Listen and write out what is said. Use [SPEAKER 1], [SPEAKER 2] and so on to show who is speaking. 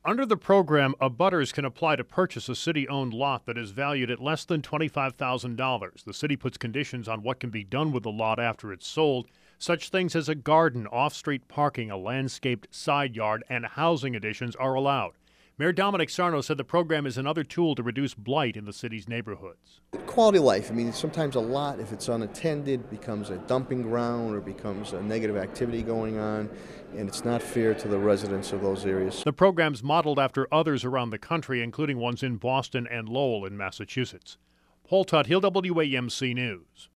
[SPEAKER 1] Under the program, abutters can apply to purchase a city-owned lot that is valued at less than $25,000. The city puts conditions on what can be done with the lot after it's sold. Such things as a garden, off-street parking, a landscaped side yard, and housing additions are allowed. Mayor Dominic Sarno said the program is another tool to reduce blight in the city's neighborhoods.
[SPEAKER 2] Quality of life. I mean, sometimes a lot, if it's unattended, becomes a dumping ground or becomes a negative activity going on, and it's not fair to the residents of those areas.
[SPEAKER 1] The program's modeled after others around the country, including ones in Boston and Lowell in Massachusetts. Paul Tuthill, WAMC News.